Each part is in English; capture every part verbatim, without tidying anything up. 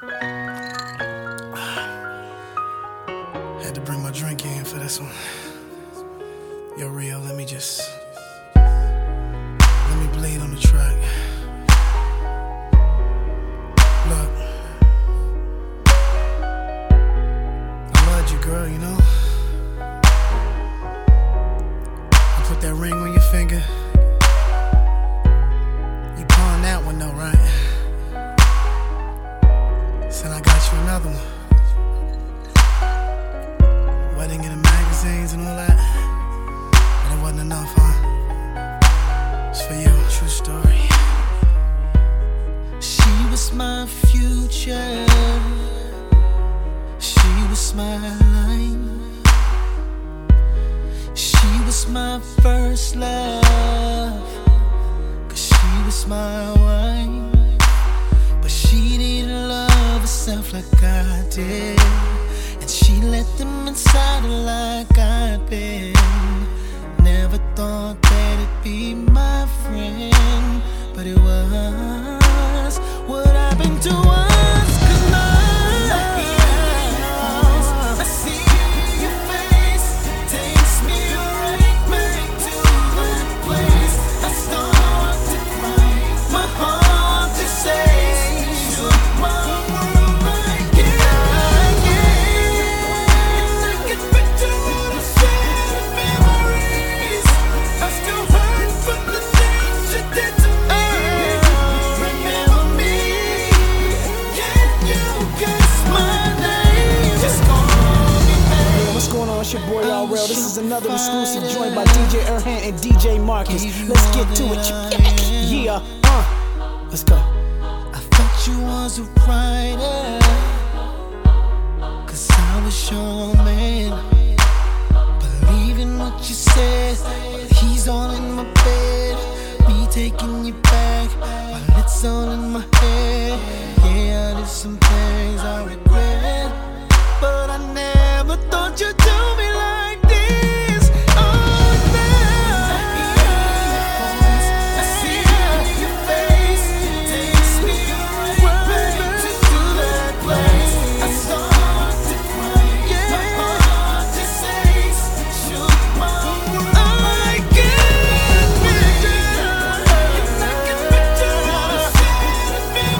Had to bring my drink in for this one. Yo, Rio, let me just let me bleed on the track. Look, I loved you, girl, you know. I put that ring on your finger. You pawned that one though, right? Said I got you another one. Wedding in the magazines and all that. But it wasn't enough, huh? It's for you, true story. She was my future. She was my life. She was my first love. Cause she was my wife. But she didn't love herself like I did. And she let them inside her like I'd been. Never thought that it'd be my friend, but it was what happened to us. Cause my I see your face, takes me right back to that place. I start to cry, my heart just says, shook my world right here. It's your boy R L. This is another exclusive joint by D J Erhan and D J Marcus. Let's get to it. Yeah, uh, let's go. I thought you was a writer, cause I was your man, believing what you said. But he's all in my bed, me taking you back while it's all in my head. Yeah, I did some things I regret, but I never thought you'd do me like this. Oh, now I see your face, takes me right back to that place. I start to cry, my heart just says, shook my world. I can't picture, I can picture the feeling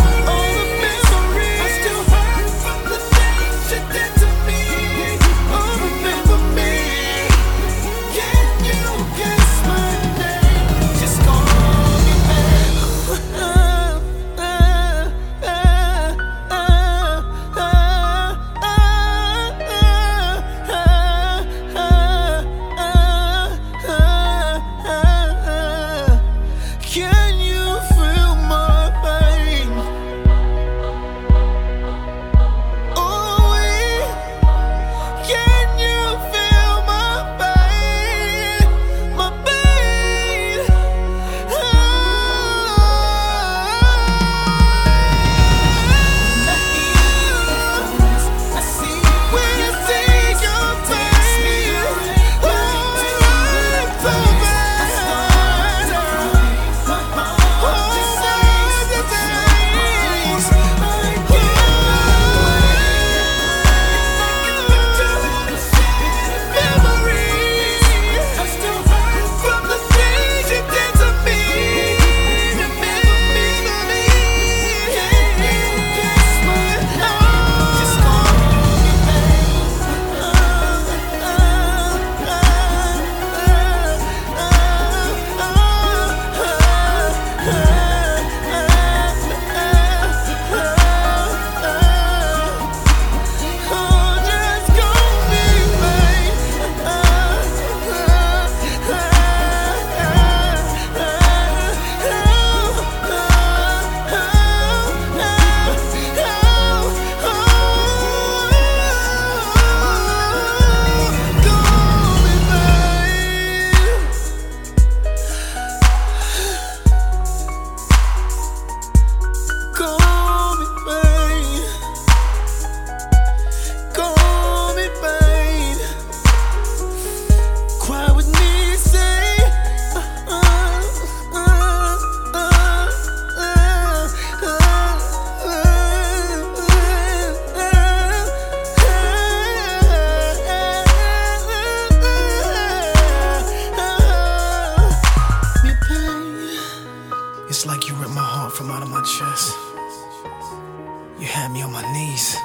It's like you ripped my heart from out of my chest. You had me on my knees.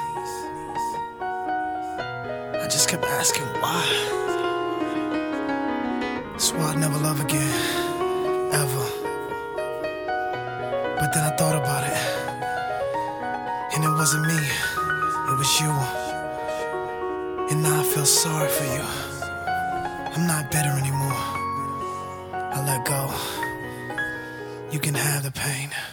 I just kept asking why. Swore I'd never love again, ever. But then I thought about it, and it wasn't me, it was you. And now I feel sorry for you. I'm not bitter anymore. I let go. You can have the pain.